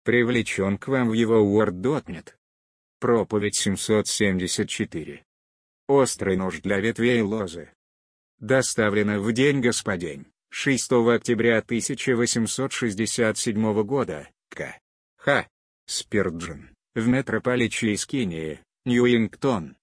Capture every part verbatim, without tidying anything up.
привлечен к вам в его Word точка нет. Проповедь семьсот семьдесят четыре. Острый нож для ветвей лозы. Доставлено в день Господень, шестого октября тысяча восемьсот шестьдесят седьмого года, К. Х. Спирджин, в метрополиче Искинии, Ньюингтон.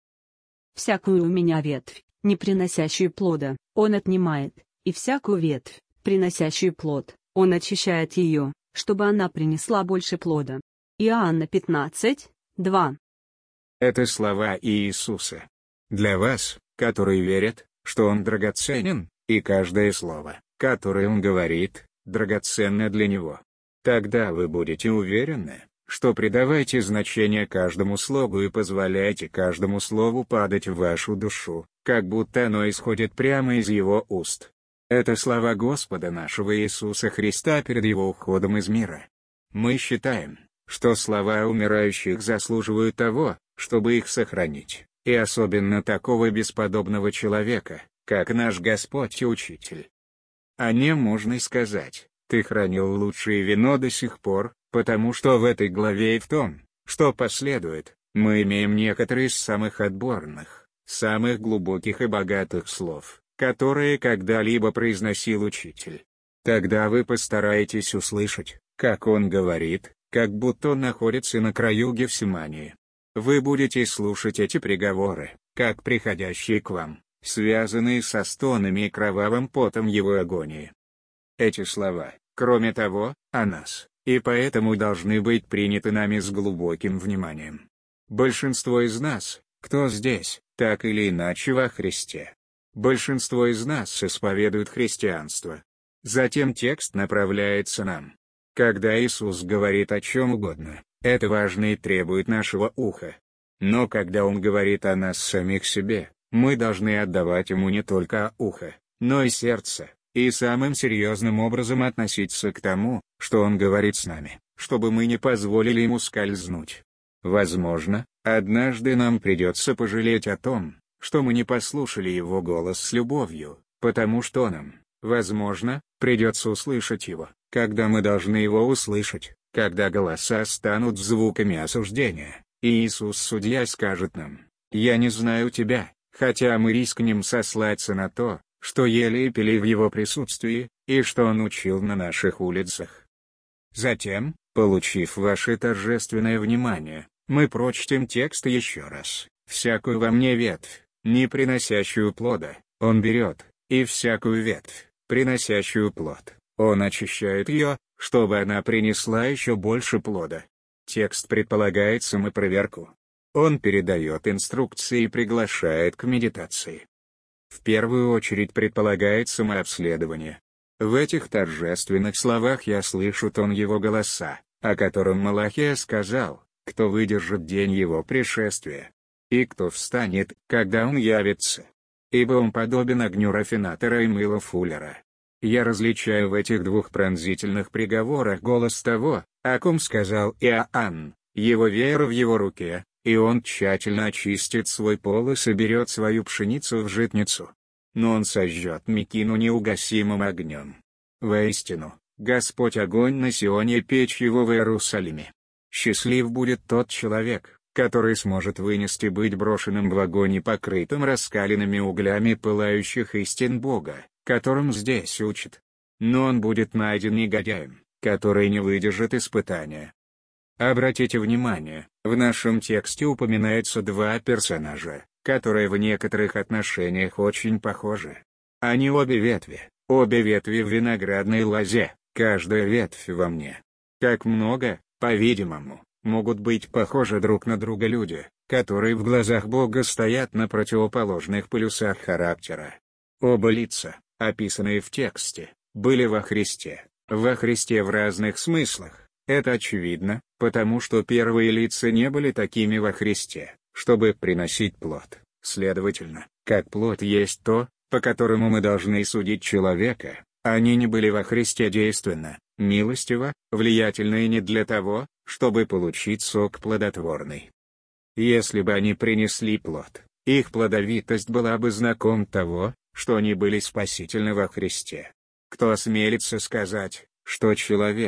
Всякую у меня ветвь, не приносящую плода, он отнимает, и всякую ветвь, приносящую плод, он очищает ее, чтобы она принесла больше плода. Иоанна пятнадцать, два. Это слова Иисуса. Для вас, которые верят, что Он драгоценен, и каждое слово, которое Он говорит, драгоценно для Него. Тогда вы будете уверены, что придавайте значение каждому слову и позволяете каждому слову падать в вашу душу, как будто оно исходит прямо из Его уст. Это слова Господа нашего Иисуса Христа перед Его уходом из мира. Мы считаем, что слова умирающих заслуживают того, чтобы их сохранить, и особенно такого бесподобного человека, как наш Господь и Учитель. О нем можно и сказать: ты хранил лучшее вино до сих пор, потому что в этой главе и в том, что последует, мы имеем некоторые из самых отборных, самых глубоких и богатых слов, которые когда-либо произносил Учитель. Тогда вы постараетесь услышать, как он говорит, как будто он находится на краю Гефсимании. Вы будете слушать эти приговоры, как приходящие к вам, связанные со стонами и кровавым потом его агонии. Эти слова, кроме того, о нас, и поэтому должны быть приняты нами с глубоким вниманием. Большинство из нас, кто здесь, так или иначе во Христе. Большинство из нас исповедует христианство. Затем текст направляется нам. Когда Иисус говорит о чем угодно, это важно и требует нашего уха. Но когда Он говорит о нас самих себе, мы должны отдавать Ему не только ухо, но и сердце, и самым серьезным образом относиться к тому, что Он говорит с нами, чтобы мы не позволили Ему скользнуть. Возможно, однажды нам придется пожалеть о том, что мы не послушали Его голос с любовью, потому что нам, возможно, придется услышать Его, когда мы должны Его услышать, когда голоса станут звуками осуждения, и Иисус Судья скажет нам: «Я не знаю тебя», хотя мы рискнем сослаться на то, что ели и пили в Его присутствии, и что Он учил на наших улицах. Затем, получив ваше торжественное внимание, мы прочтем текст еще раз. «Всякую во мне ветвь, не приносящую плода, Он берет, и всякую ветвь, приносящую плод, Он очищает ее, чтобы она принесла еще больше плода». Текст предполагает самопроверку. Он передает инструкции и приглашает к медитации. В первую очередь предполагает самообследование. В этих торжественных словах я слышу тон Его голоса, о котором Малахия сказал: «Кто выдержит день Его пришествия? И кто встанет, когда Он явится? Ибо Он подобен огню рафинатора и мылу фуллера». Я различаю в этих двух пронзительных приговорах голос того, о ком сказал Иоанн: «Его веер в его руке, и он тщательно очистит свой пол и соберет свою пшеницу в житницу. Но он сожжет мекину неугасимым огнем». Воистину, Господь огонь на Сионе, печь его в Иерусалиме. Счастлив будет тот человек, который сможет вынести быть брошенным в огонь и покрытым раскаленными углями пылающих истин Бога, которым здесь учат. Но он будет найден негодяем, который не выдержит испытания. Обратите внимание, в нашем тексте упоминаются два персонажа, которые в некоторых отношениях очень похожи. Они обе ветви, обе ветви в виноградной лозе, каждая ветвь во мне. Как много, по-видимому, могут быть похожи друг на друга люди, которые в глазах Бога стоят на противоположных полюсах характера. Оба лица, описанные в тексте, были во Христе, во Христе в разных смыслах. Это очевидно, потому что первые лица не были такими во Христе, чтобы приносить плод. Следовательно, как плод есть то, по которому мы должны судить человека, они не были во Христе действенно, милостиво, влиятельны и не для того, чтобы получить сок плодотворный. Если бы они принесли плод, их плодовитость была бы знаком того, что они были спасительны во Христе. Кто осмелится сказать, что человек,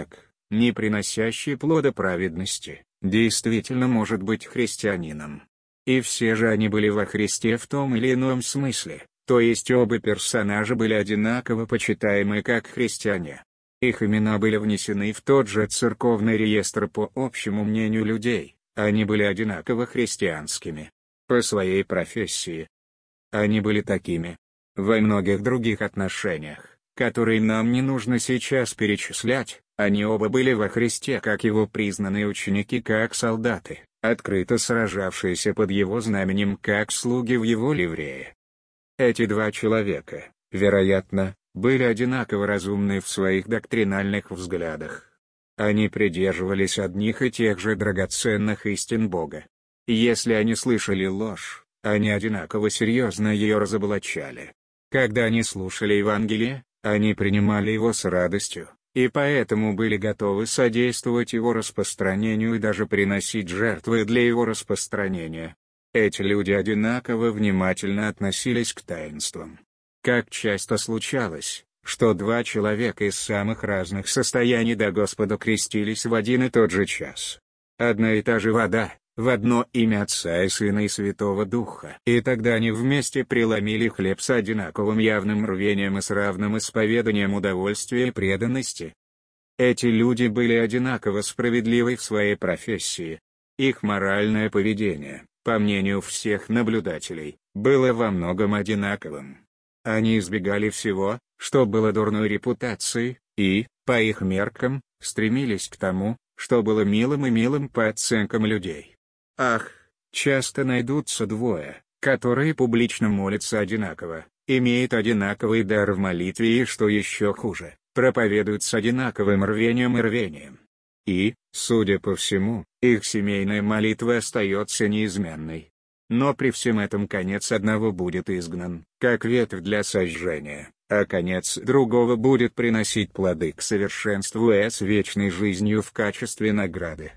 не приносящий плода праведности, действительно может быть христианином. И все же они были во Христе в том или ином смысле, то есть оба персонажа были одинаково почитаемы как христиане. Их имена были внесены в тот же церковный реестр по общему мнению людей, они были одинаково христианскими. По своей профессии. Они были такими. Во многих других отношениях, которые нам не нужно сейчас перечислять, они оба были во Христе как его признанные ученики, как солдаты, открыто сражавшиеся под его знаменем, как слуги в его ливрее. Эти два человека, вероятно, были одинаково разумны в своих доктринальных взглядах. Они придерживались одних и тех же драгоценных истин Бога. Если они слышали ложь, они одинаково серьезно ее разоблачали. Когда они слушали Евангелие, они принимали его с радостью, и поэтому были готовы содействовать его распространению и даже приносить жертвы для его распространения. Эти люди одинаково внимательно относились к таинствам. Как часто случалось, что два человека из самых разных состояний до Господа крестились в один и тот же час. Одна и та же вода, в одно имя Отца и Сына и Святого Духа. И тогда они вместе преломили хлеб с одинаковым явным рвением и с равным исповеданием удовольствия и преданности. Эти люди были одинаково справедливы в своей профессии. Их моральное поведение, по мнению всех наблюдателей, было во многом одинаковым. Они избегали всего, что было дурной репутацией, и, по их меркам, стремились к тому, что было милым и милым по оценкам людей. Ах, часто найдутся двое, которые публично молятся одинаково, имеют одинаковый дар в молитве и, что еще хуже, проповедуют с одинаковым рвением и рвением. И, судя по всему, их семейная молитва остается неизменной. Но при всем этом конец одного будет изгнан, как ветвь для сожжения, а конец другого будет приносить плоды к совершенству и с вечной жизнью в качестве награды.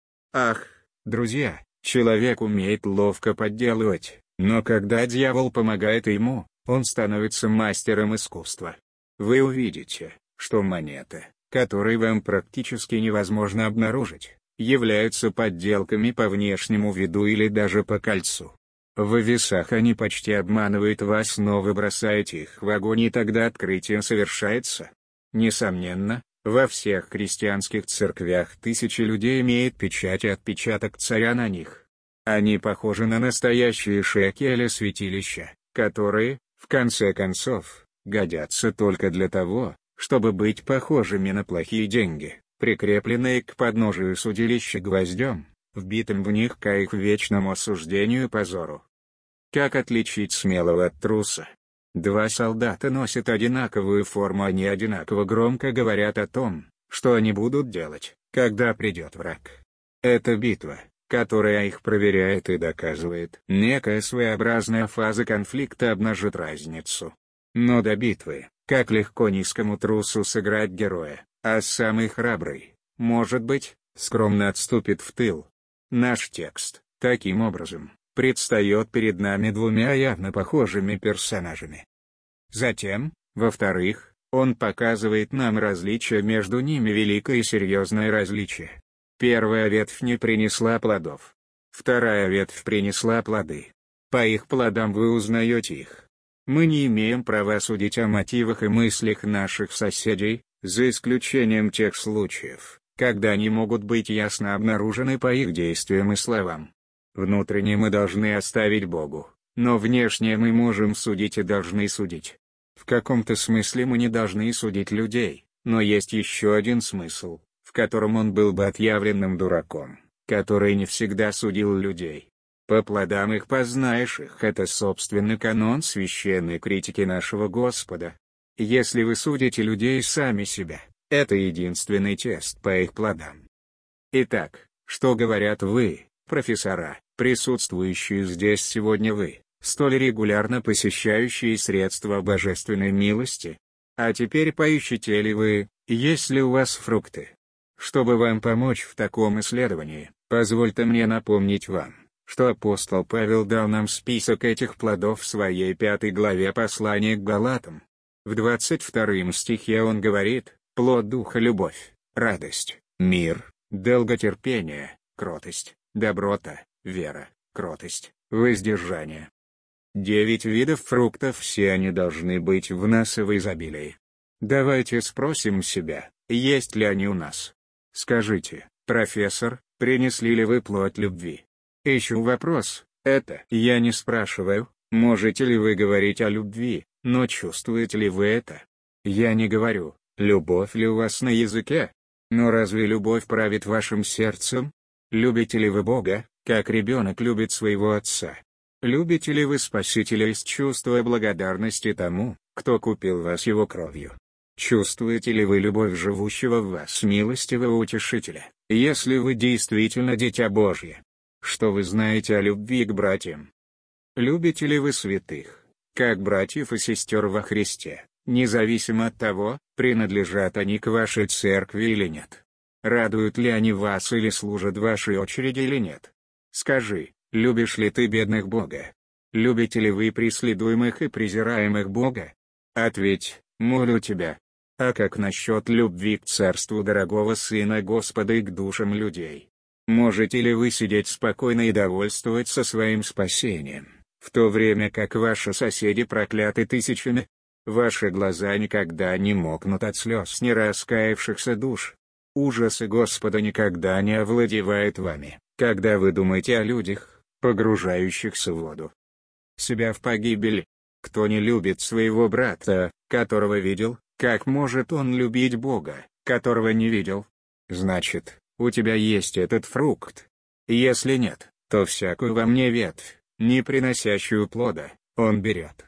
Ах, друзья, человек умеет ловко подделывать, но когда дьявол помогает ему, он становится мастером искусства. Вы увидите, что монеты, которые вам практически невозможно обнаружить, являются подделками по внешнему виду или даже по кольцу. В весах они почти обманывают вас, но вы бросаете их в огонь, и тогда открытие совершается. Несомненно, во всех христианских церквях тысячи людей имеют печать и отпечаток царя на них. Они похожи на настоящие шекели святилища, которые, в конце концов, годятся только для того, чтобы быть похожими на плохие деньги, прикрепленные к подножию судилища гвоздем, вбитым в них к их вечному осуждению и позору. Как отличить смелого от труса? Два солдата носят одинаковую форму, они одинаково громко говорят о том, что они будут делать, когда придет враг. Это битва, которая их проверяет и доказывает. Некая своеобразная фаза конфликта обнажит разницу. Но до битвы, как легко низкому трусу сыграть героя, а самый храбрый, может быть, скромно отступит в тыл. Наш текст, таким образом, предстает перед нами двумя явно похожими персонажами. Затем, во-вторых, он показывает нам различие между ними, великое и серьезное различие. Первая ветвь не принесла плодов. Вторая ветвь принесла плоды. По их плодам вы узнаете их. Мы не имеем права судить о мотивах и мыслях наших соседей, за исключением тех случаев, когда они могут быть ясно обнаружены по их действиям и словам. Внутренне мы должны оставить Богу, но внешне мы можем судить и должны судить. В каком-то смысле мы не должны судить людей, но есть еще один смысл, в котором он был бы отъявленным дураком, который не всегда судил людей. По плодам их познаешь их — это собственный канон священной критики нашего Господа. Если вы судите людей сами себя, это единственный тест по их плодам. Итак, что говорят вы, профессора, присутствующие здесь сегодня, вы, столь регулярно посещающие средства божественной милости? А теперь поищите ли вы, есть ли у вас фрукты? Чтобы вам помочь в таком исследовании, позвольте мне напомнить вам, что апостол Павел дал нам список этих плодов в своей пятой главе послания к Галатам. В двадцать втором стихе он говорит: «Плод духа — любовь, радость, мир, долготерпение, кротость, доброта, вера, кротость, воздержание. Девять видов фруктов, все они должны быть в нас и в изобилии. Давайте спросим себя, есть ли они у нас. Скажите, профессор, принесли ли вы плод любви? Ищу вопрос, это я не спрашиваю, можете ли вы говорить о любви, но чувствуете ли вы это? Я не говорю, любовь ли у вас на языке? Но разве любовь правит вашим сердцем? Любите ли вы Бога, как ребенок любит своего отца? Любите ли вы Спасителя из чувства благодарности тому, кто купил вас его кровью? Чувствуете ли вы любовь живущего в вас милостивого утешителя, если вы действительно дитя Божье? Что вы знаете о любви к братьям? Любите ли вы святых, как братьев и сестер во Христе, независимо от того, принадлежат они к вашей церкви или нет? Радуют ли они вас или служат вашей очереди или нет? Скажи, любишь ли ты бедных Бога? Любите ли вы преследуемых и презираемых Бога? Ответь, молю тебя. А как насчет любви к царству дорогого Сына Господа и к душам людей? Можете ли вы сидеть спокойно и довольствоваться своим спасением, в то время как ваши соседи прокляты тысячами? Ваши глаза никогда не мокнут от слез нераскаявшихся душ. Ужасы Господа никогда не овладевает вами, когда вы думаете о людях, погружающихся в воду. Себя в погибель. Кто не любит своего брата, которого видел, как может он любить Бога, которого не видел? Значит, у тебя есть этот фрукт. Если нет, то всякую во мне ветвь, не приносящую плода, он берет.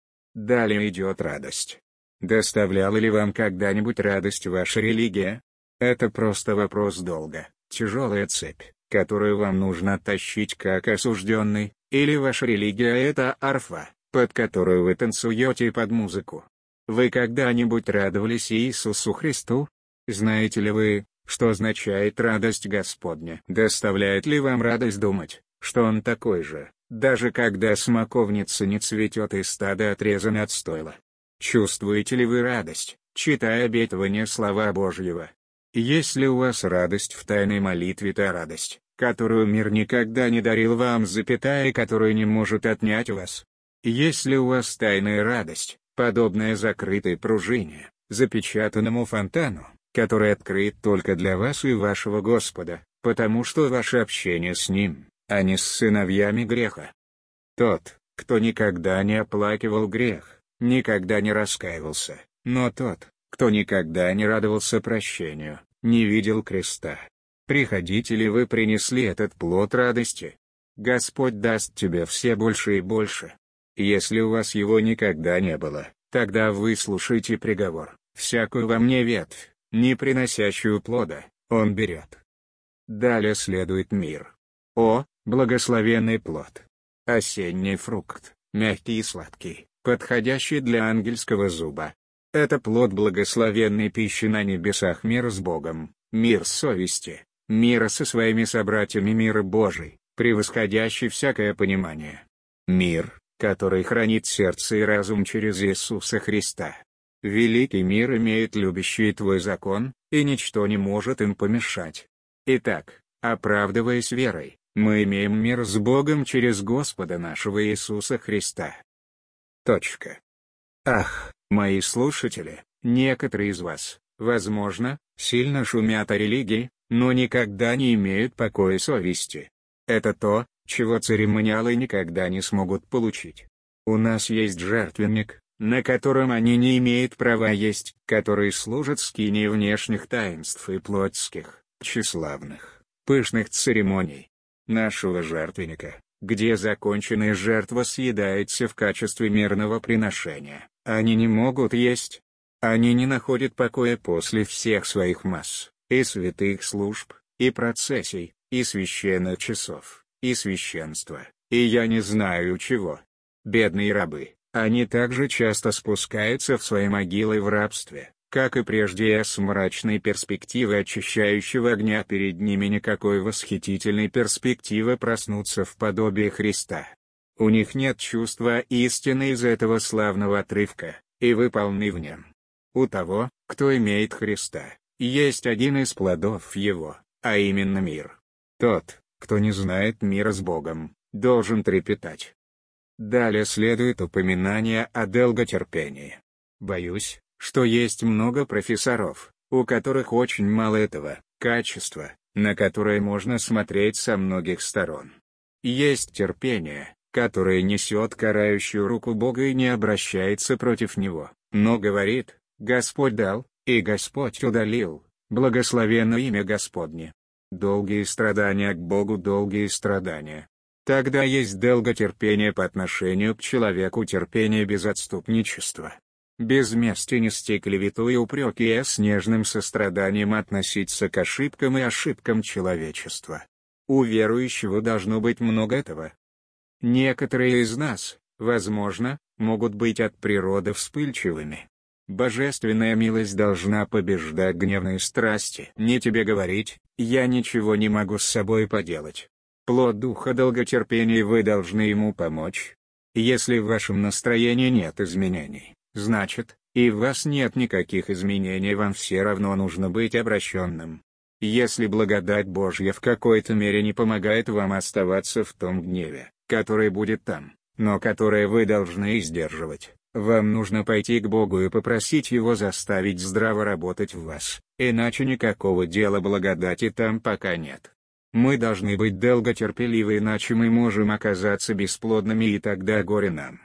Далее идет радость. Доставляла ли вам когда-нибудь радость ваша религия? Это просто вопрос долга, тяжелая цепь, которую вам нужно тащить как осужденный, или ваша религия — это арфа, под которую вы танцуете под музыку. Вы когда-нибудь радовались Иисусу Христу? Знаете ли вы, что означает радость Господня? Доставляет ли вам радость думать, что Он такой же, даже когда смоковница не цветет и стадо отрезано от стойла? Чувствуете ли вы радость, читая обетование слова Божьего? Есть ли у вас радость в тайной молитве, та радость, которую мир никогда не дарил вам, запятая, и которую не может отнять у вас? Есть ли у вас тайная радость, подобная закрытой пружине, запечатанному фонтану, который открыт только для вас и вашего Господа, потому что ваше общение с Ним, а не с сыновьями греха? Тот, кто никогда не оплакивал грех, никогда не раскаивался, но тот, кто никогда не радовался прощению, не видел креста. Приходите ли вы принесли этот плод радости? Господь даст тебе все больше и больше. Если у вас его никогда не было, тогда выслушайте приговор. Всякую во мне ветвь, не приносящую плода, он берет. Далее следует мир. О, благословенный плод! Осенний фрукт, мягкий и сладкий, подходящий для ангельского зуба. Это плод благословенной пищи на небесах, мир с Богом, мир совести, мира со своими собратьями, мира Божий, превосходящий всякое понимание. Мир, который хранит сердце и разум через Иисуса Христа. Великий мир имеет любящий твой закон, и ничто не может им помешать. Итак, оправдываясь верой, мы имеем мир с Богом через Господа нашего Иисуса Христа. Точка. Ах, мои слушатели, некоторые из вас, возможно, сильно шумят о религии, но никогда не имеют покоя совести. Это то, чего церемониалы никогда не смогут получить. У нас есть жертвенник, на котором они не имеют права есть, который служит скинии внешних таинств и плотских, тщеславных, пышных церемоний. Нашего жертвенника, где законченная жертва съедается в качестве мирного приношения, они не могут есть. Они не находят покоя после всех своих масс, и святых служб, и процессий, и священных часов, и священства, и я не знаю чего. Бедные рабы, они также часто спускаются в свои могилы в рабстве, как и прежде, с мрачной перспективы очищающего огня перед ними никакой восхитительной перспективы проснуться в подобие Христа. У них нет чувства истины из этого славного отрывка, и вы полны в нем. У того, кто имеет Христа, Есть один из плодов его, а именно мир. Тот, кто не знает мира с Богом, должен трепетать. Далее следует упоминание о долготерпении. Боюсь, что есть много профессоров, у которых очень мало этого качества, на которое можно смотреть со многих сторон. Есть терпение, которое несет карающую руку Бога и не обращается против Него, но говорит: «Господь дал, и Господь удалил, благословенно имя Господне». Долгие страдания к Богу, долгие страдания. Тогда есть долготерпение по отношению к человеку, терпение без отступничества. Без мести нести клевету и упреки, и с нежным состраданием относиться к ошибкам и ошибкам человечества. У верующего должно быть много этого. Некоторые из нас, возможно, могут быть от природы вспыльчивыми. Божественная милость должна побеждать гневные страсти. Не тебе говорить: «Я ничего не могу с собой поделать». Плод духа долготерпения, вы должны ему помочь. Если в вашем настроении нет изменений, значит, и в вас нет никаких изменений, вам все равно нужно быть обращенным. Если благодать Божья в какой-то мере не помогает вам оставаться в том гневе, который будет там, но который вы должны сдерживать, вам нужно пойти к Богу и попросить Его заставить здраво работать в вас, иначе никакого дела благодати там пока нет. Мы должны быть долготерпеливы, иначе мы можем оказаться бесплодными, и тогда горе нам.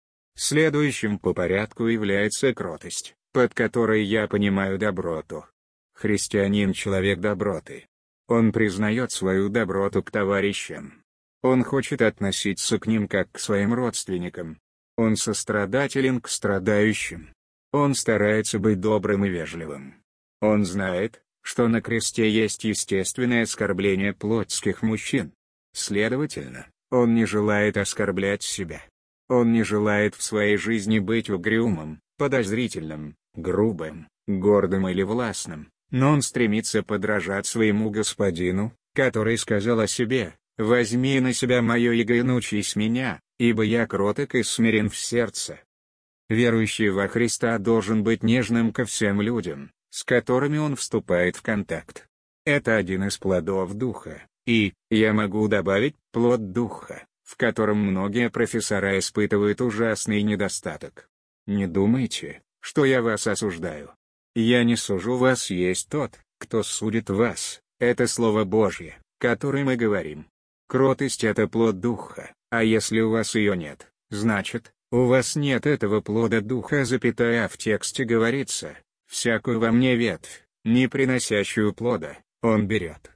Следующим по порядку является кротость, под которой я понимаю доброту. Христианин — человек доброты. Он признает свою доброту к товарищам. Он хочет относиться к ним как к своим родственникам. Он сострадателен к страдающим. Он старается быть добрым и вежливым. Он знает, что на кресте есть естественное оскорбление плотских мужчин. Следовательно, он не желает оскорблять себя. Он не желает в своей жизни быть угрюмым, подозрительным, грубым, гордым или властным, но он стремится подражать своему Господину, который сказал о себе: «Возьми на себя мое иго и научись меня, ибо я кроток и смирен в сердце». Верующий во Христа должен быть нежным ко всем людям, с которыми он вступает в контакт. Это один из плодов Духа, и, я могу добавить, плод Духа, в котором многие профессора испытывают ужасный недостаток. Не думайте, что я вас осуждаю. Я не сужу вас, есть тот, кто судит вас, это Слово Божье, которое мы говорим. Кротость — это плод Духа, а если у вас ее нет, значит, у вас нет этого плода Духа, запятая, а в тексте говорится: «Всякую во мне ветвь, не приносящую плода, он берет».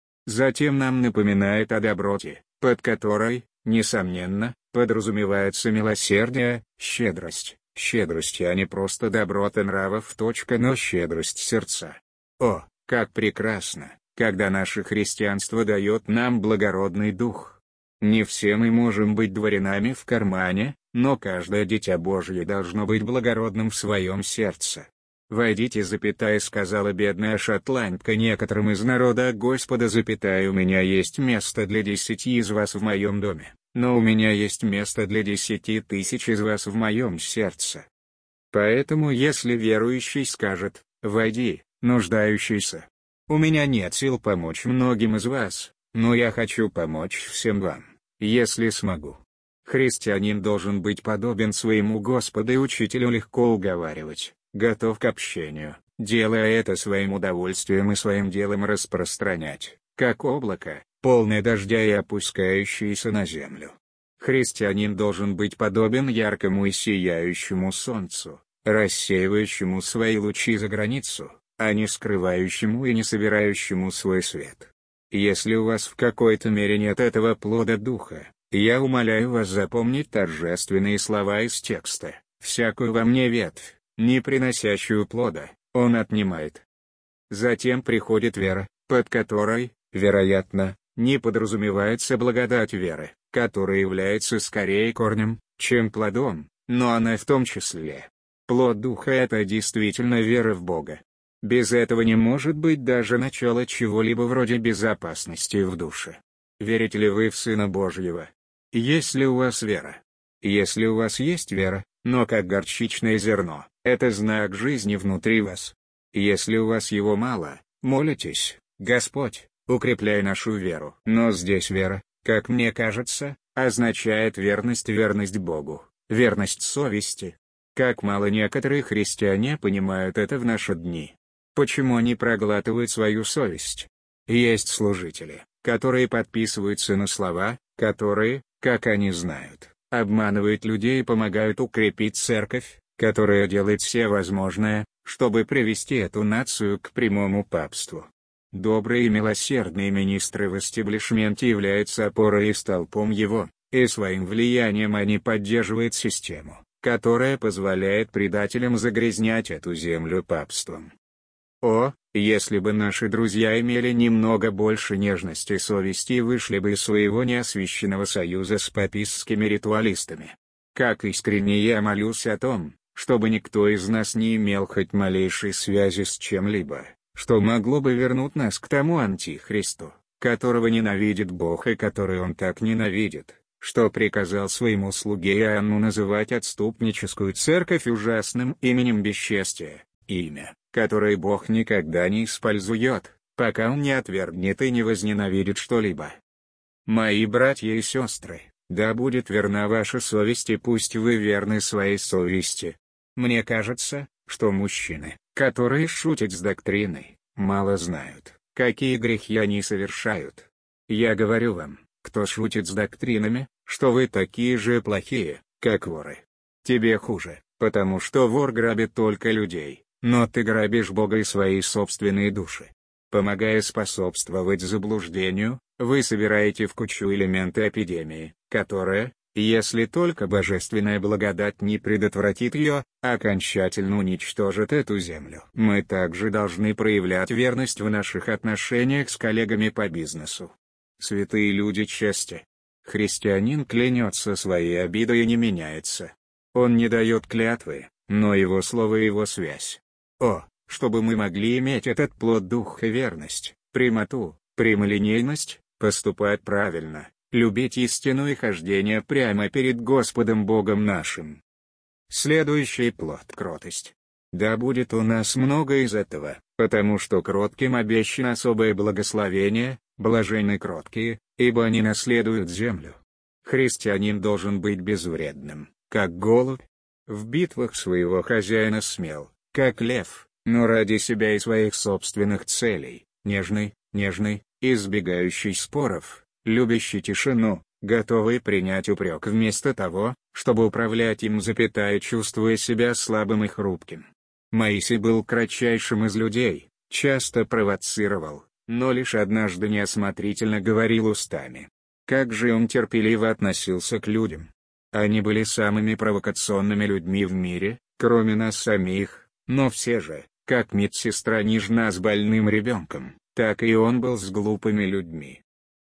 Затем нам напоминает о доброте, под которой, несомненно, подразумевается милосердие, щедрость, щедрость, а не просто доброта нравов, но щедрость сердца. О, как прекрасно, когда наше христианство дает нам благородный дух. Не все мы можем быть дворянами в кармане, но каждое дитя Божье должно быть благородным в своем сердце. «Войдите, запятая, сказала бедная шотландка некоторым из народа Господа, запятая, у меня есть место для десяти из вас в моем доме, но у меня есть место для десяти тысяч из вас в моем сердце». Поэтому если верующий скажет: «Войди, нуждающийся, у меня нет сил помочь многим из вас, но я хочу помочь всем вам, если смогу». Христианин должен быть подобен своему Господу и Учителю, легко уговаривать, готов к общению, делая это своим удовольствием и своим делом распространять, как облако, полное дождя и опускающееся на землю. Христианин должен быть подобен яркому и сияющему солнцу, рассеивающему свои лучи за границу, а не скрывающему и не собирающему свой свет. Если у вас в какой-то мере нет этого плода Духа, я умоляю вас запомнить торжественные слова из текста: «Всякую во мне ветвь, не приносящую плода, он отнимает». Затем приходит вера, под которой, вероятно, не подразумевается благодать веры, которая является скорее корнем, чем плодом, но она в том числе. Плод Духа — это действительно вера в Бога. Без этого не может быть даже начала чего-либо вроде безопасности в душе. Верите ли вы в Сына Божьего? Есть ли у вас вера? Если у вас есть вера, но как горчичное зерно, это знак жизни внутри вас. Если у вас его мало, молитесь: Господь, укрепляй нашу веру. Но здесь вера, как мне кажется, означает верность, верность Богу, верность совести. Как мало некоторые христиане понимают это в наши дни. Почему они проглатывают свою совесть? Есть служители, которые подписываются на слова, которые, как они знают, обманывают людей и помогают укрепить церковь, которая делает все возможное, чтобы привести эту нацию к прямому папству. Добрые и милосердные министры в эстаблишменте являются опорой и столпом его, и своим влиянием они поддерживают систему, которая позволяет предателям загрязнять эту землю папством. О, если бы наши друзья имели немного больше нежности и совести и вышли бы из своего неосвященного союза с папистскими ритуалистами. Как искренне я молюсь о том, чтобы никто из нас не имел хоть малейшей связи с чем-либо, что могло бы вернуть нас к тому антихристу, которого ненавидит Бог и который он так ненавидит, что приказал своему слуге Иоанну называть отступническую церковь ужасным именем бесчестия, имя, которое Бог никогда не использует, пока он не отвергнет и не возненавидит что-либо. Мои братья и сестры, да будет верна ваша совесть и пусть вы верны своей совести. Мне кажется, что мужчины, которые шутят с доктриной, мало знают, какие грехи они совершают. Я говорю вам, кто шутит с доктринами, что вы такие же плохие, как воры. Тебе хуже, потому что вор грабит только людей, но ты грабишь Бога и свои собственные души. Помогая способствовать заблуждению, вы собираете в кучу элементы эпидемии, которая, если только божественная благодать не предотвратит ее, окончательно уничтожит эту землю. Мы также должны проявлять верность в наших отношениях с коллегами по бизнесу. Святые люди чести. Христианин клянется своей обидой и не меняется. Он не дает клятвы, но его слово и его связь. О, чтобы мы могли иметь этот плод духа: верность, прямоту, прямолинейность, поступать правильно, любить истину и хождение прямо перед Господом Богом нашим. Следующий плод — кротость. Да будет у нас много из этого, потому что кротким обещано особое благословение, блаженны кроткие, ибо они наследуют землю. Христианин должен быть безвредным, как голубь. В битвах своего хозяина смел, как лев, но ради себя и своих собственных целей, нежный, нежный, избегающий споров, любящий тишину, готовый принять упрек вместо того, чтобы управлять им, запятая, чувствуя себя слабым и хрупким. Моисей был кратчайшим из людей, часто провоцировал, но лишь однажды неосмотрительно говорил устами. Как же он терпеливо относился к людям. Они были самыми провокационными людьми в мире, кроме нас самих, но все же, как медсестра нежна с больным ребенком, так и он был с глупыми людьми.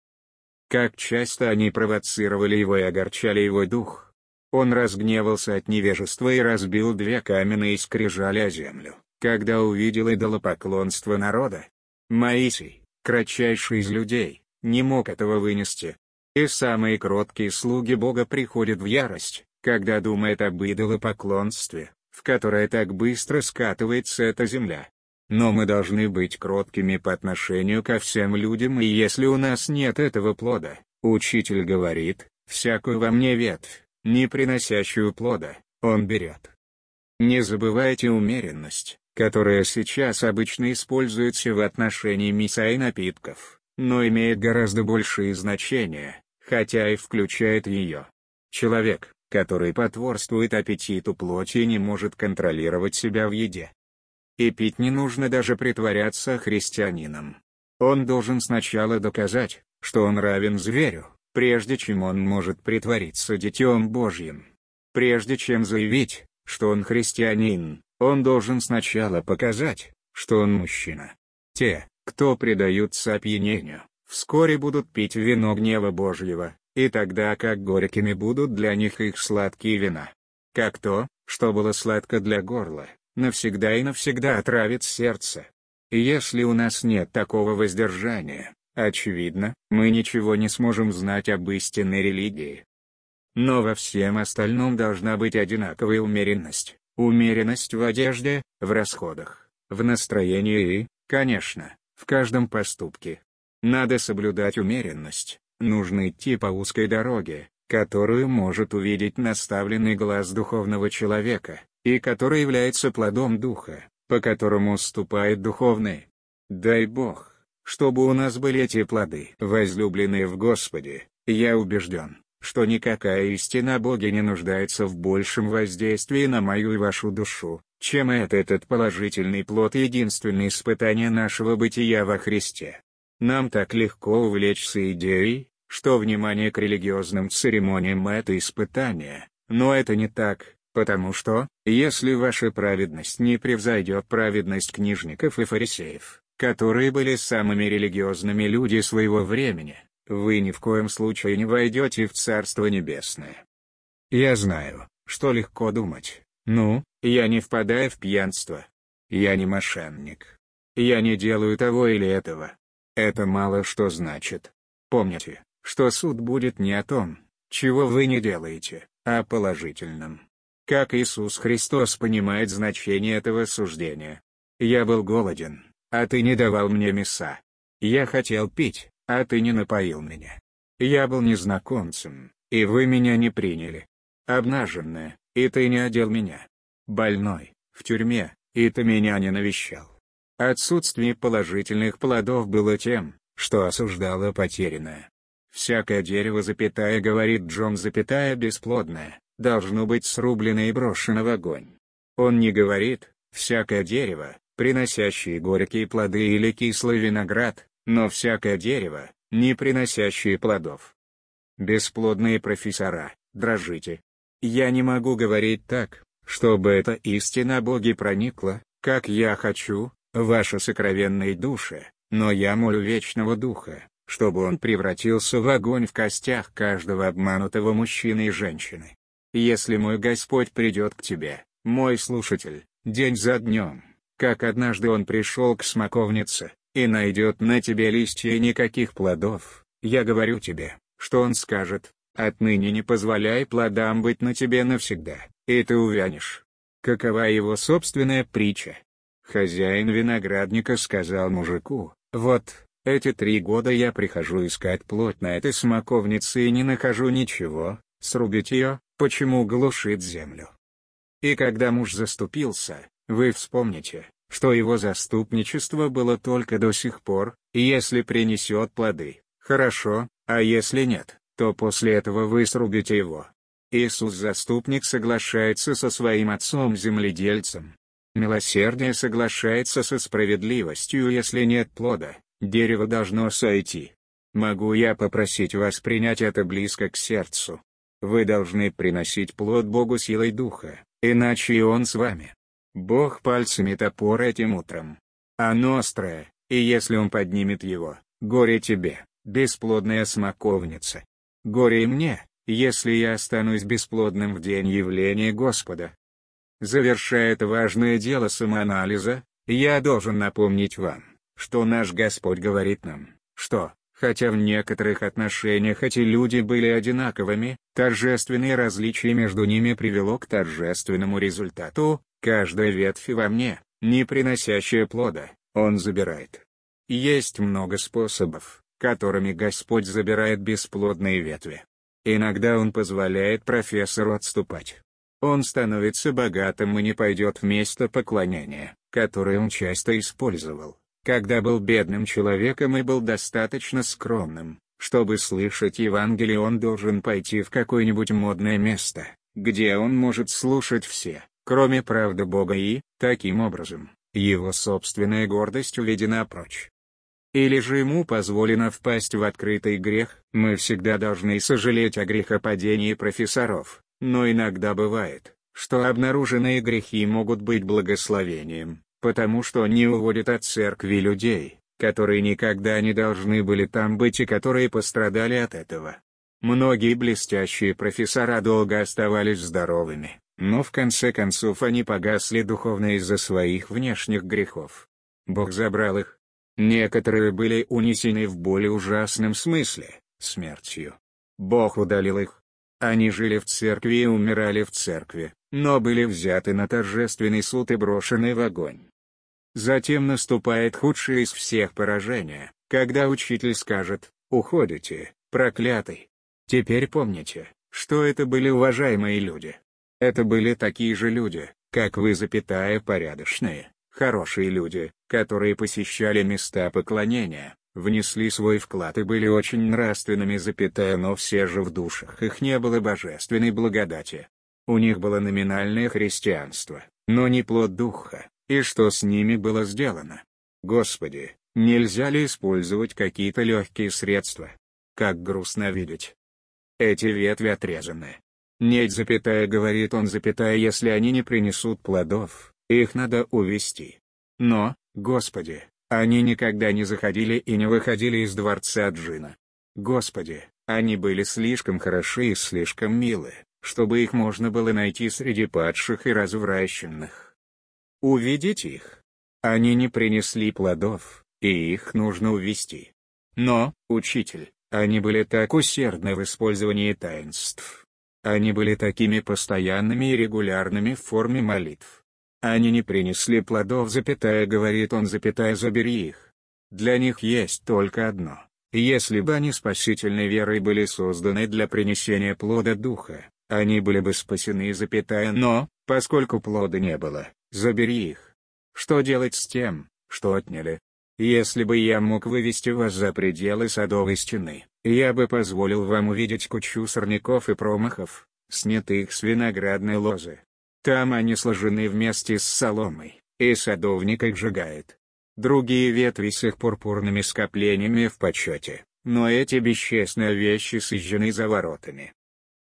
Как часто они провоцировали его и огорчали его дух. Он разгневался от невежества и разбил две каменные скрижали о землю, когда увидел идолопоклонство народа. Моисей, кратчайший из людей, не мог этого вынести. И самые кроткие слуги Бога приходят в ярость, когда думают об идолопоклонстве, в которое так быстро скатывается эта земля. Но мы должны быть кроткими по отношению ко всем людям, и если у нас нет этого плода, учитель говорит, всякую во мне ветвь, не приносящую плода, он берет. Не забывайте умеренность, которая сейчас обычно используется в отношении мяса и напитков, но имеет гораздо большее значение, хотя и включает ее. Человек, который потворствует аппетиту плоти и не может контролировать себя в еде. И пить не нужно даже притворяться христианином. Он должен сначала доказать, что он равен зверю, прежде чем он может притвориться Детем Божьим. Прежде чем заявить, что он христианин, он должен сначала показать, что он мужчина. Те, кто предаются опьянению, вскоре будут пить вино гнева Божьего, и тогда как горькими будут для них их сладкие вина. Как то, что было сладко для горла, навсегда и навсегда отравит сердце. И если у нас нет такого воздержания, очевидно, мы ничего не сможем знать об истинной религии. Но во всем остальном должна быть одинаковая умеренность. Умеренность в одежде, в расходах, в настроении и, конечно, в каждом поступке. Надо соблюдать умеренность, нужно идти по узкой дороге, которую может увидеть наставленный глаз духовного человека, и которая является плодом духа, по которому ступает духовный. Дай Бог, чтобы у нас были эти плоды. Возлюбленные в Господе, я убежден, что никакая истина о Боге не нуждается в большем воздействии на мою и вашу душу, чем это этот положительный плод и единственное испытание нашего бытия во Христе. Нам так легко увлечься идеей, что внимание к религиозным церемониям — это испытание, но это не так, потому что, если ваша праведность не превзойдет праведность книжников и фарисеев, которые были самыми религиозными люди своего времени, вы ни в коем случае не войдете в Царство Небесное. Я знаю, что легко думать: ну, я не впадаю в пьянство. Я не мошенник. Я не делаю того или этого. Это мало что значит. Помните, что суд будет не о том, чего вы не делаете, а о положительном. Как Иисус Христос понимает значение этого суждения? Я был голоден, а ты не давал мне мяса. Я хотел пить, а ты не напоил меня. Я был незнакомцем, и вы меня не приняли. Обнаженная, и ты не одел меня. Больной, в тюрьме, и ты меня не навещал. Отсутствие положительных плодов было тем, что осуждало потерянное. Всякое дерево, запятая, говорит Джон, запятая, бесплодное, должно быть срублено и брошено в огонь. Он не говорит, всякое дерево, приносящее горькие плоды или кислый виноград, но всякое дерево, не приносящее плодов. Бесплодные профессора, дрожите. Я не могу говорить так, чтобы эта истина о Боге проникла, как я хочу, в ваши сокровенные души, но я молю Вечного Духа, чтобы он превратился в огонь в костях каждого обманутого мужчины и женщины. Если мой Господь придет к тебе, мой слушатель, день за днем, как однажды он пришел к смоковнице, и найдет на тебе листья и никаких плодов, я говорю тебе, что он скажет: отныне не позволяй плодам быть на тебе навсегда, и ты увянешь. Какова его собственная притча? Хозяин виноградника сказал мужику: вот, эти три года я прихожу искать плод на этой смоковнице и не нахожу ничего, срубить ее, почему глушит землю. И когда муж заступился, вы вспомните, что его заступничество было только до сих пор, и если принесет плоды, хорошо, а если нет, то после этого вы срубите его. Иисус-заступник соглашается со своим отцом-земледельцем. Милосердие соглашается со справедливостью, если нет плода, дерево должно сойти. Могу я попросить вас принять это близко к сердцу? Вы должны приносить плод Богу силой Духа, иначе и Он с вами. Бог пальцами топор этим утром. Оно острое, и если Он поднимет его, горе тебе, бесплодная смоковница. Горе и мне, если я останусь бесплодным в день явления Господа. Завершая это важное дело самоанализа, я должен напомнить вам, что наш Господь говорит нам, что, хотя в некоторых отношениях эти люди были одинаковыми, торжественное различие между ними привело к торжественному результату: каждая ветвь во мне, не приносящая плода, Он забирает. Есть много способов, которыми Господь забирает бесплодные ветви. Иногда Он позволяет профессору отступать. Он становится богатым и не пойдет в место поклонения, которое он часто использовал, когда был бедным человеком и был достаточно скромным, чтобы слышать Евангелие. Он должен пойти в какое-нибудь модное место, где он может слушать все, кроме правды Бога, и, таким образом, его собственная гордость уведена прочь. Или же ему позволено впасть в открытый грех. Мы всегда должны сожалеть о грехопадении профессоров. Но иногда бывает, что обнаруженные грехи могут быть благословением, потому что они уводят от церкви людей, которые никогда не должны были там быть и которые пострадали от этого. Многие блестящие профессора долго оставались здоровыми, но в конце концов они погасли духовно из-за своих внешних грехов. Бог забрал их. Некоторые были унесены в более ужасном смысле — смертью. Бог удалил их. Они жили в церкви и умирали в церкви, но были взяты на торжественный суд и брошены в огонь. Затем наступает худшее из всех поражение, когда учитель скажет: «Уходите, проклятый». Теперь помните, что это были уважаемые люди. Это были такие же люди, как вы, запятая, порядочные, хорошие люди, которые посещали места поклонения, внесли свой вклад и были очень нравственными, запятая, но все же в душах их не было божественной благодати. У них было номинальное христианство, но не плод духа. И что с ними было сделано? Господи, нельзя ли использовать какие-то легкие средства? Как грустно видеть. Эти ветви отрезаны. Нет, запятая, говорит он, запятая, если они не принесут плодов, их надо увести. Но, Господи, они никогда не заходили и не выходили из дворца Джина. Господи, они были слишком хороши и слишком милы, чтобы их можно было найти среди падших и развращенных. Увидеть их. Они не принесли плодов, и их нужно увести. Но, учитель, они были так усердны в использовании таинств. Они были такими постоянными и регулярными в форме молитв. Они не принесли плодов, запятая, говорит он, запятая, забери их. Для них есть только одно. Если бы они спасительной верой были созданы для принесения плода Духа, они были бы спасены, запятая, но, поскольку плода не было, забери их. Что делать с тем, что отняли? Если бы я мог вывести вас за пределы садовой стены, я бы позволил вам увидеть кучу сорняков и промахов, снятых с виноградной лозы. Там они сложены вместе с соломой, и садовник их сжигает. Другие ветви с их пурпурными скоплениями в почете, но эти бесчестные вещи сожжены за воротами.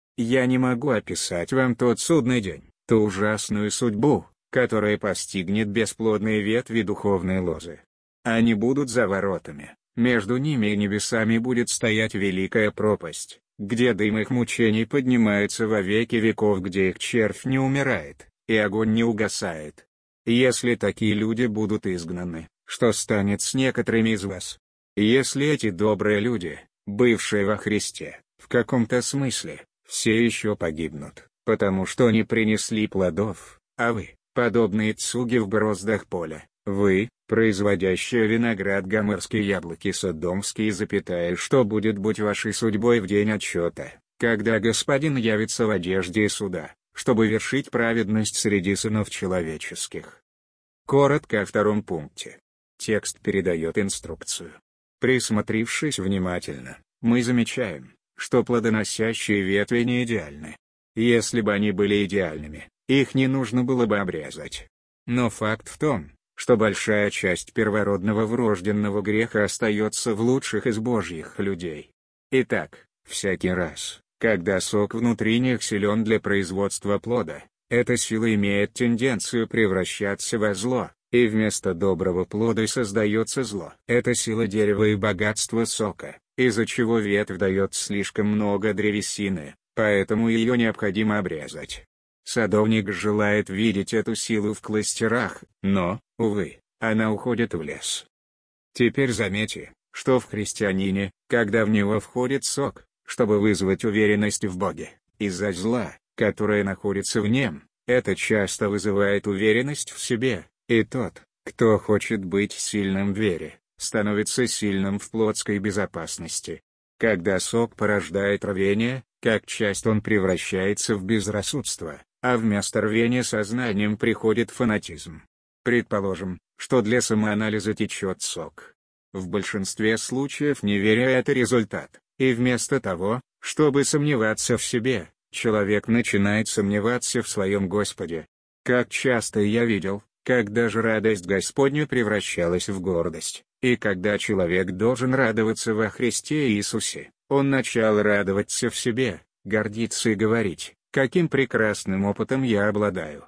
Я не могу описать вам тот судный день, ту ужасную судьбу, которая постигнет бесплодные ветви духовной лозы. Они будут за воротами, между ними и небесами будет стоять великая пропасть, где дым их мучений поднимается во веки веков, где их червь не умирает, и огонь не угасает. Если такие люди будут изгнаны, что станет с некоторыми из вас? Если эти добрые люди, бывшие во Христе, в каком-то смысле, все еще погибнут, потому что не принесли плодов, а вы, подобные цуги в бороздах поля, вы, производящие виноград гомерские, яблоки содомские, запятая, что будет быть вашей судьбой в день отчета, когда Господин явится в одежде суда, чтобы вершить праведность среди сынов человеческих. Коротко о втором пункте. Текст передает инструкцию. Присмотревшись внимательно, мы замечаем, что плодоносящие ветви не идеальны. Если бы они были идеальными, их не нужно было бы обрезать. Но факт в том, что большая часть первородного врожденного греха остается в лучших из божьих людей. Итак, всякий раз, когда сок внутри них силен для производства плода, эта сила имеет тенденцию превращаться во зло, и вместо доброго плода создается зло. Это сила дерева и богатство сока, из-за чего ветвь дает слишком много древесины, поэтому ее необходимо обрезать. Садовник желает видеть эту силу в кластерах, но, увы, она уходит в лес. Теперь заметьте, что в христианине, когда в него входит сок, чтобы вызвать уверенность в Боге, из-за зла, которое находится в нем, это часто вызывает уверенность в себе, и тот, кто хочет быть сильным в вере, становится сильным в плотской безопасности. Когда сок порождает рвение, как часто он превращается в безрассудство, а вместо рвения сознанием приходит фанатизм. Предположим, что для самоанализа течет сок. В большинстве случаев неверие — это результат, и вместо того, чтобы сомневаться в себе, человек начинает сомневаться в своем Господе. Как часто я видел, когда же радость Господня превращалась в гордость, и когда человек должен радоваться во Христе Иисусе, он начал радоваться в себе, гордиться и говорить: каким прекрасным опытом я обладаю.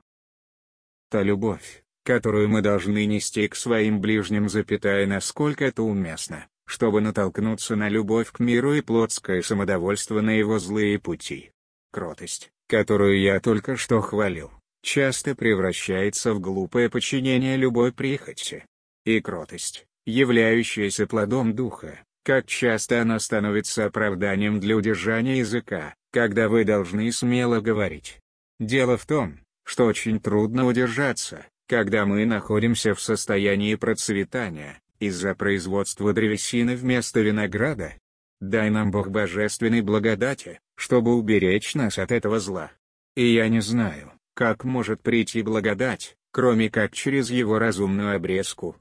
Та любовь, которую мы должны нести к своим ближним, запятая, насколько это уместно, чтобы натолкнуться на любовь к миру и плотское самодовольство на его злые пути. Кротость, которую я только что хвалил, часто превращается в глупое подчинение любой прихоти. И кротость, являющаяся плодом духа, как часто она становится оправданием для удержания языка, когда вы должны смело говорить. Дело в том, что очень трудно удержаться, когда мы находимся в состоянии процветания, из-за производства древесины вместо винограда. Дай нам Бог божественной благодати, чтобы уберечь нас от этого зла. И я не знаю, как может прийти благодать, кроме как через его разумную обрезку.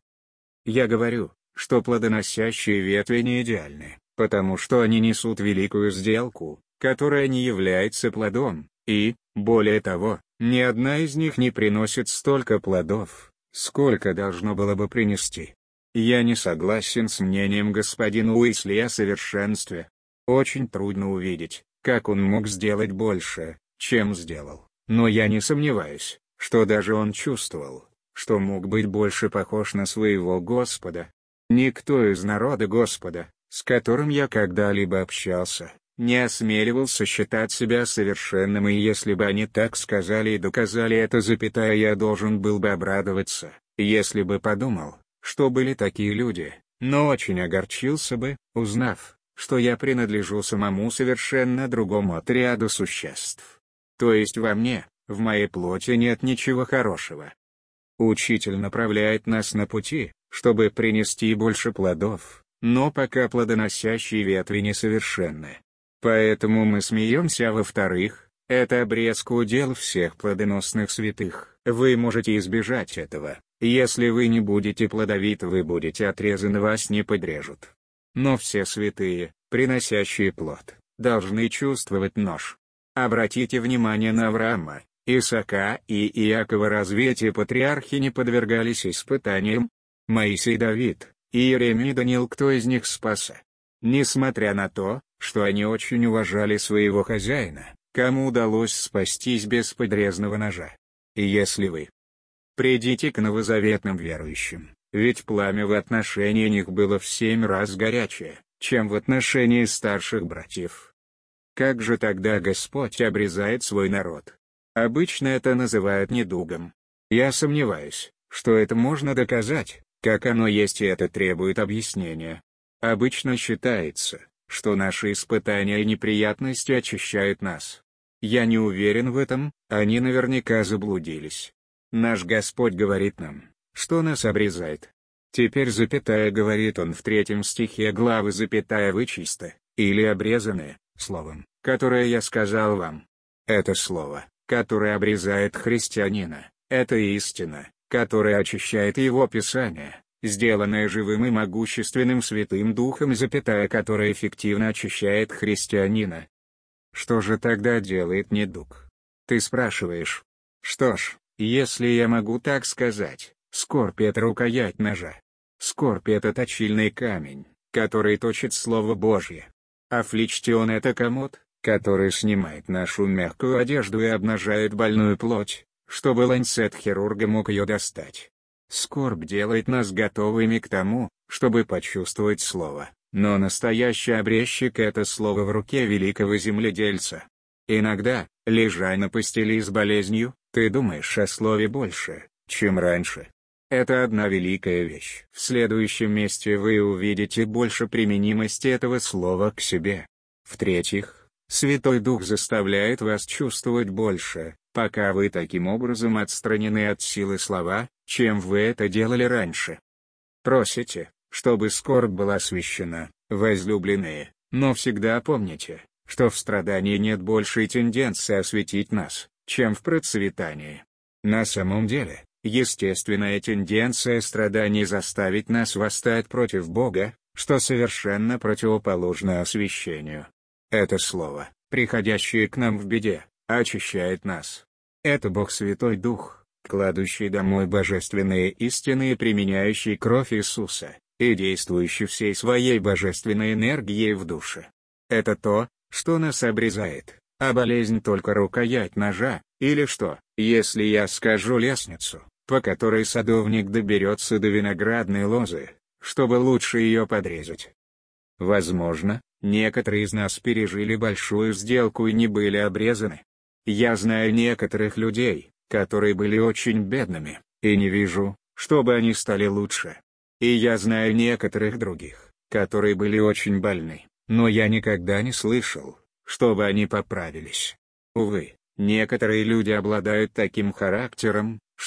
Я говорю, что плодоносящие ветви не идеальны, потому что они несут великую сделку, которая не является плодом, и, более того, ни одна из них не приносит столько плодов, сколько должно было бы принести. Я не согласен с мнением господина Уисли о совершенстве. Очень трудно увидеть, как он мог сделать больше, чем сделал, но я не сомневаюсь, что даже он чувствовал, что мог быть больше похож на своего Господа. Никто из народа Господа, с которым я когда-либо общался, не осмеливался считать себя совершенным, и если бы они так сказали и доказали это, запятая, я должен был бы обрадоваться, если бы подумал, что были такие люди, но очень огорчился бы, узнав, что я принадлежу самому совершенно другому отряду существ. То есть во мне, в моей плоти нет ничего хорошего. Учитель направляет нас на пути, чтобы принести больше плодов, но пока плодоносящие ветви несовершенны. Поэтому мы смеемся, а во-вторых, это обрезка удел всех плодоносных святых. Вы можете избежать этого, если вы не будете плодовиты, вы будете отрезаны, вас не подрежут. Но все святые, приносящие плод, должны чувствовать нож. Обратите внимание на Авраама, Исаака и Иакова. Разве эти патриархи не подвергались испытаниям? Моисей, Давид, Иеремия, Даниил, кто из них спасся? Несмотря на то, что они очень уважали своего хозяина, кому удалось спастись без подрезного ножа? И если вы придите к новозаветным верующим, ведь пламя в отношении них было в семь раз горячее, чем в отношении старших братьев. Как же тогда Господь обрезает свой народ? Обычно это называют недугом. Я сомневаюсь, что это можно доказать, как оно есть, и это требует объяснения. Обычно считается, что наши испытания и неприятности очищают нас. Я не уверен в этом, они наверняка заблудились. Наш Господь говорит нам, что нас обрезает. Теперь запятая, говорит он в третьем стихе главы, запятая, вы чисты, или обрезаны, словом, которое я сказал вам. Это слово, которое обрезает христианина, это истина, которая очищает его Писание, сделанное живым и могущественным Святым Духом, запятая, которая эффективно очищает христианина. Что же тогда делает недуг? Ты спрашиваешь. Что ж, если я могу так сказать, скорбь — это рукоять ножа. Скорбь — это точильный камень, который точит Слово Божье. Аффличтион — это комод, который снимает нашу мягкую одежду и обнажает больную плоть, чтобы ланцет хирурга мог ее достать. Скорбь делает нас готовыми к тому, чтобы почувствовать Слово, но настоящий обрезчик — это Слово в руке великого земледельца. Иногда, лежа на постели с болезнью, ты думаешь о Слове больше, чем раньше. Это одна великая вещь. В следующем месте вы увидите больше применимости этого слова к себе. В-третьих, Святой Дух заставляет вас чувствовать больше, пока вы таким образом отстранены от силы слова, чем вы это делали раньше. Просите, чтобы скорбь была освящена, возлюбленные, но всегда помните, что в страдании нет большей тенденции осветить нас, чем в процветании. На самом деле, естественная тенденция страданий заставить нас восстать против Бога, что совершенно противоположно освящению. Это слово, приходящее к нам в беде, очищает нас. Это Бог Святой Дух, кладущий домой божественные истины и применяющий кровь Иисуса, и действующий всей своей божественной энергией в душе. Это то, что нас обрезает, а болезнь только рукоять ножа, или что, если я скажу лестницу, по которой садовник доберется до виноградной лозы, чтобы лучше ее подрезать. Возможно, некоторые из нас пережили большую сделку и не были обрезаны. Я знаю некоторых людей, которые были очень бедными, и не вижу, чтобы они стали лучше. И я знаю некоторых других, которые были очень больны, но я никогда не слышал, чтобы они поправились. Увы, некоторые люди обладают таким характером, что,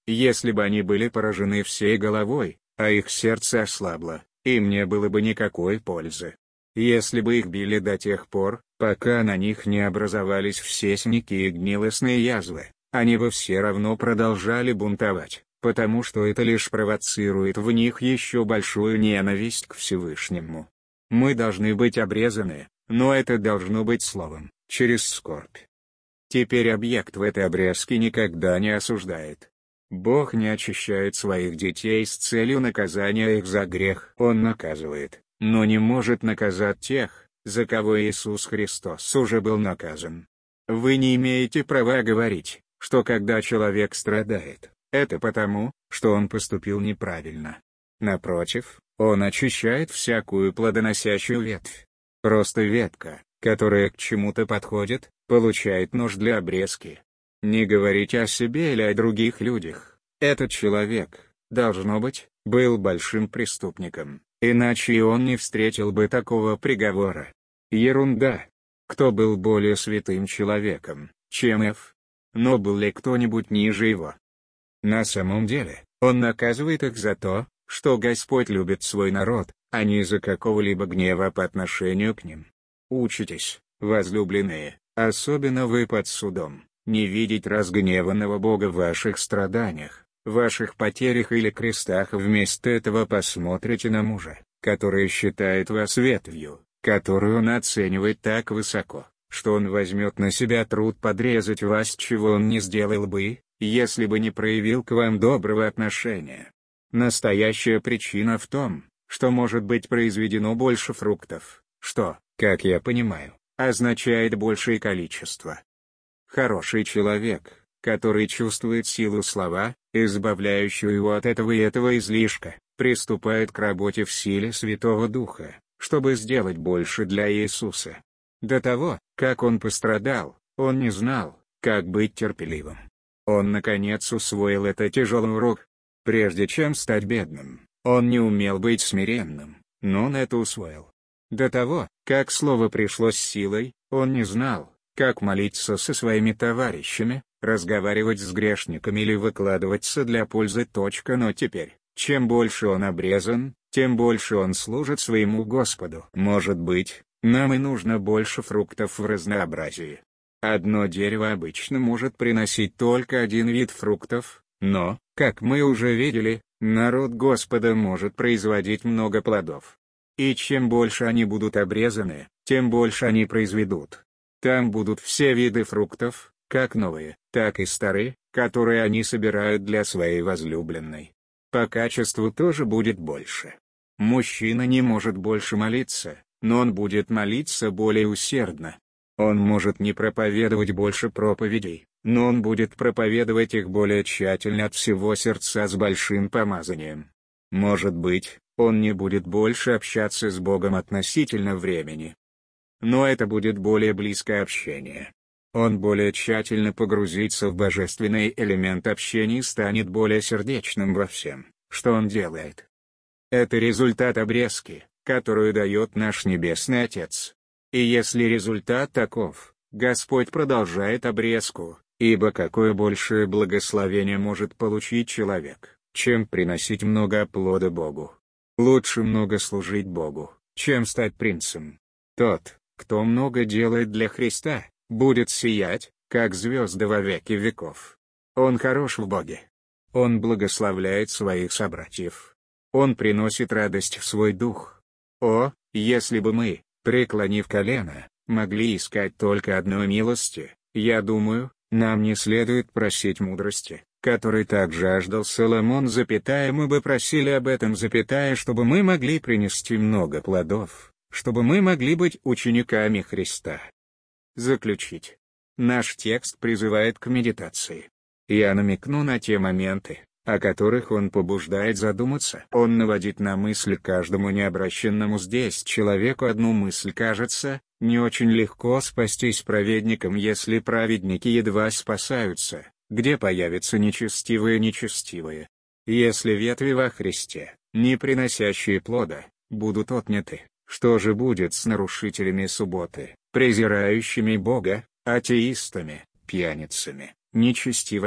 Если бы они были поражены всей головой, а их сердце ослабло, им не было бы никакой пользы. Если бы их били до тех пор, пока на них не образовались все синяки и гнилостные язвы, они бы все равно продолжали бунтовать, потому что это лишь провоцирует в них еще большую ненависть к Всевышнему. Мы должны быть обрезаны, но это должно быть словом, через скорбь. Теперь объект в этой обрезке никогда не осуждает. Бог не очищает своих детей с целью наказания их за грех. Он наказывает, но не может наказать тех, за кого Иисус Христос уже был наказан. Вы не имеете права говорить, что когда человек страдает, это потому, что он поступил неправильно. Напротив, он очищает всякую плодоносящую ветвь. Просто ветка, которая к чему-то подходит, получает нож для обрезки. Не говорите о себе или о других людях. Этот человек, должно быть, был большим преступником, иначе и он не встретил бы такого приговора. Ерунда. Кто был более святым человеком, чем Эв? Но был ли кто-нибудь ниже его? На самом деле, он наказывает их за то, что Господь любит свой народ, а не из-за какого-либо гнева по отношению к ним. Учитесь, возлюбленные, особенно вы под судом, не видеть разгневанного Бога в ваших страданиях, ваших потерях или крестах. Вместо этого посмотрите на мужа, который считает вас ветвью, которую он оценивает так высоко, что он возьмет на себя труд подрезать вас, чего он не сделал бы, если бы не проявил к вам доброго отношения. Настоящая причина в том, что может быть произведено больше фруктов, что, как я понимаю, означает большее количество. Хороший человек, который чувствует силу слова, избавляющую его от этого и этого излишка, приступает к работе в силе Святого Духа, чтобы сделать больше для Иисуса. До того, как он пострадал, он не знал, как быть терпеливым. Он наконец усвоил этот тяжелый урок. Прежде чем стать бедным, он не умел быть смиренным, но он это усвоил. До того, как слово пришло с силой, он не знал, как молиться со своими товарищами, разговаривать с грешниками или выкладываться для пользы. Но теперь, чем больше он обрезан, тем больше он служит своему Господу. Может быть, нам и нужно больше фруктов в разнообразии. Одно дерево обычно может приносить только один вид фруктов, но, как мы уже видели, народ Господа может производить много плодов. И чем больше они будут обрезаны, тем больше они произведут. Там будут все виды фруктов, как новые, так и старые, которые они собирают для своей возлюбленной. По качеству тоже будет больше. Мужчина не может больше молиться, но он будет молиться более усердно. Он может не проповедовать больше проповедей, но он будет проповедовать их более тщательно от всего сердца с большим помазанием. Может быть, он не будет больше общаться с Богом относительно времени. Но это будет более близкое общение. Он более тщательно погрузится в божественный элемент общения и станет более сердечным во всем, что он делает. Это результат обрезки, которую дает наш Небесный Отец. И если результат таков, Господь продолжает обрезку, ибо какое большее благословение может получить человек, чем приносить много плода Богу. Лучше много служить Богу, чем стать принцем. Тот, кто много делает для Христа, будет сиять, как звезды во веки веков. Он хорош в Боге. Он благословляет своих собратьев. Он приносит радость в свой дух. О, если бы мы, преклонив колено, могли искать только одной милости, я думаю, нам не следует просить мудрости, которой так жаждал Соломон, запятая, мы бы просили об этом, запятая, чтобы мы могли принести много плодов, чтобы мы могли быть учениками Христа. Заключить. Наш текст призывает к медитации. Я намекну на те моменты, о которых он побуждает задуматься. Он наводит на мысль каждому необращенному здесь человеку одну мысль. Кажется, не очень легко спастись праведникам, если праведники едва спасаются, где появятся нечестивые нечестивые. Если ветви во Христе, не приносящие плода, будут отняты, что же будет с нарушителями субботы, презирающими Бога, атеистами, пьяницами, нечестивыми,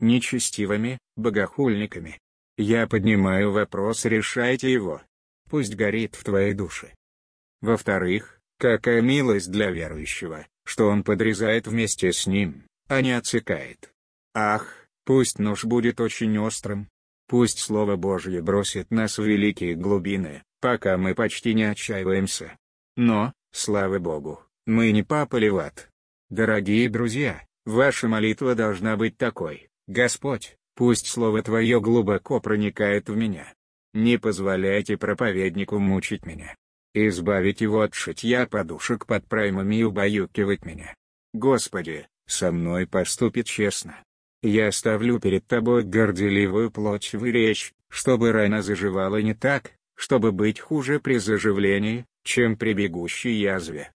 нечестивыми, богохульниками. Я поднимаю вопрос, решайте его. Пусть горит в твоей душе. Во-вторых, какая милость для верующего, что он подрезает вместе с ним, а не отсекает. Ах, пусть нож будет очень острым. Пусть Слово Божье бросит нас в великие глубины, пока мы почти не отчаиваемся. Но, слава Богу, мы не попали в ад. Дорогие друзья, ваша молитва должна быть такой: Господь, пусть Слово Твое глубоко проникает в меня. Не позволяйте проповеднику мучить меня. Избавить его от шитья подушек под праймами и убаюкивать меня. Господи, со мной поступит честно. Я оставлю перед Тобой горделивую плоть-вую речь, чтобы рана заживала не так, чтобы быть хуже при заживлении, чем при бегущей язве.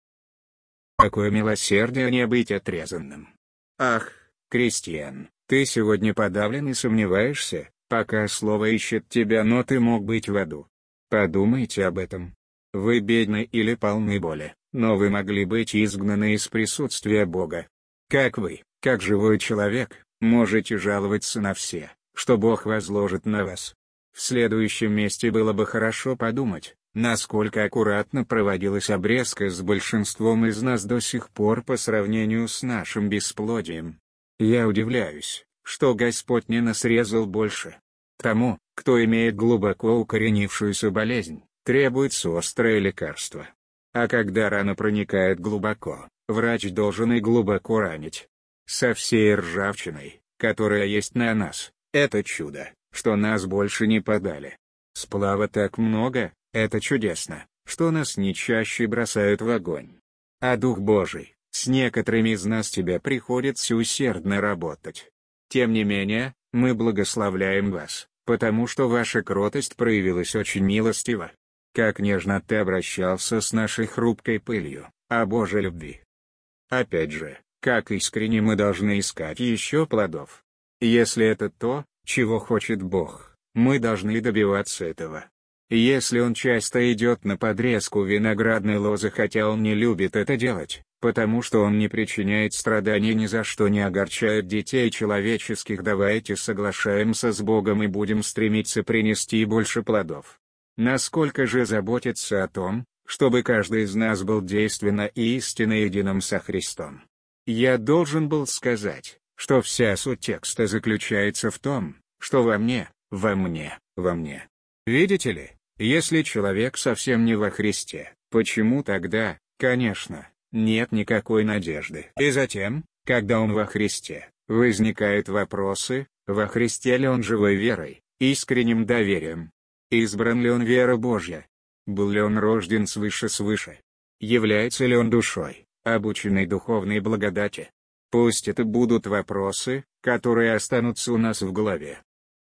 Какое милосердие не быть отрезанным. Ах, крестьян, ты сегодня подавлен и сомневаешься, пока слово ищет тебя, но ты мог быть в аду. Подумайте об этом. Вы бедны или полны боли, но вы могли быть изгнаны из присутствия Бога. Как вы, как живой человек, можете жаловаться на все, что Бог возложит на вас? В следующем месте было бы хорошо подумать, насколько аккуратно проводилась обрезка с большинством из нас до сих пор по сравнению с нашим бесплодием. Я удивляюсь, что Господь не нас резал больше. Тому, кто имеет глубоко укоренившуюся болезнь, требуется острое лекарство. А когда рана проникает глубоко, врач должен и глубоко ранить. Со всей ржавчиной, которая есть на нас, это чудо, что нас больше не подали. Сплава так много, это чудесно, что нас не чаще бросают в огонь. А Дух Божий, с некоторыми из нас тебе приходится усердно работать. Тем не менее, мы благословляем вас, потому что ваша кротость проявилась очень милостиво. Как нежно ты обращался с нашей хрупкой пылью, о Божьей любви. Опять же, как искренне мы должны искать еще плодов. Если это то, чего хочет Бог, мы должны добиваться этого. Если Он часто идет на подрезку виноградной лозы, хотя Он не любит это делать, потому что Он не причиняет страданий, ни за что не огорчает детей человеческих, давайте соглашаемся с Богом и будем стремиться принести больше плодов. Насколько же заботиться о том, чтобы каждый из нас был действенно и истинно единым со Христом. Я должен был сказать, что вся суть текста заключается в том, что во мне, во мне, во мне. Видите ли, если человек совсем не во Христе, почему тогда, конечно, нет никакой надежды? И затем, когда он во Христе, возникают вопросы, во Христе ли он живой верой, искренним доверием? Избран ли он вера Божья? Был ли он рожден свыше-свыше? Является ли он душой, обученной духовной благодати? Пусть это будут вопросы, которые останутся у нас в голове.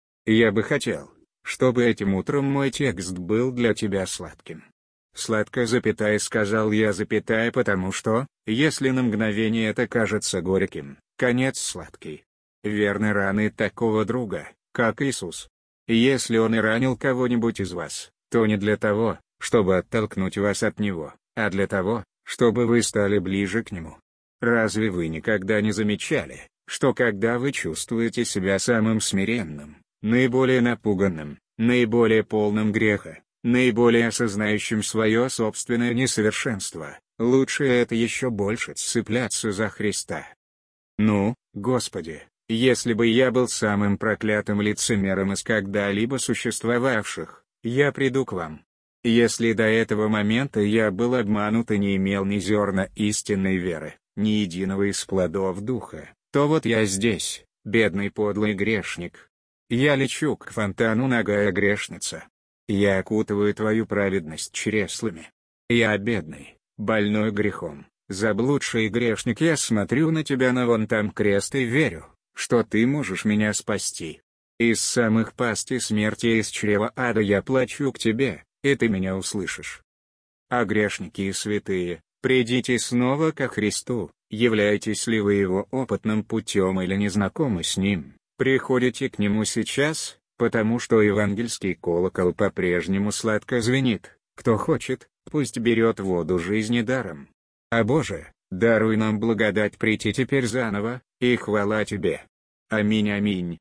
Я бы хотел, чтобы этим утром мой текст был для тебя сладким. Сладко, запятая, сказал я, запятая, потому что, если на мгновение это кажется горьким, конец сладкий. Верны раны такого друга, как Иисус. Если Он и ранил кого-нибудь из вас, то не для того, чтобы оттолкнуть вас от Него, а для того, чтобы вы стали ближе к Нему. Разве вы никогда не замечали, что когда вы чувствуете себя самым смиренным, наиболее напуганным, наиболее полным греха, наиболее осознающим свое собственное несовершенство, лучше это еще больше цепляться за Христа? Ну, Господи, если бы я был самым проклятым лицемером из когда-либо существовавших, я приду к вам. Если до этого момента я был обманут и не имел ни зерна истинной веры, ни единого из плодов Духа, то вот я здесь, бедный подлый грешник. Я лечу к фонтану, нагая грешница. Я окутываю твою праведность чреслами. Я бедный, больной грехом, заблудший грешник, я смотрю на тебя на вон там крест и верю, что ты можешь меня спасти. Из самых пасти смерти и из чрева ада я плачу к тебе, и ты меня услышишь. А грешники и святые, придите снова ко Христу, являетесь ли вы Его опытным путем или не знакомы с Ним, приходите к Нему сейчас, потому что евангельский колокол по-прежнему сладко звенит, кто хочет, пусть берет воду жизни даром. А Боже, даруй нам благодать прийти теперь заново, и хвала Тебе. Аминь, аминь.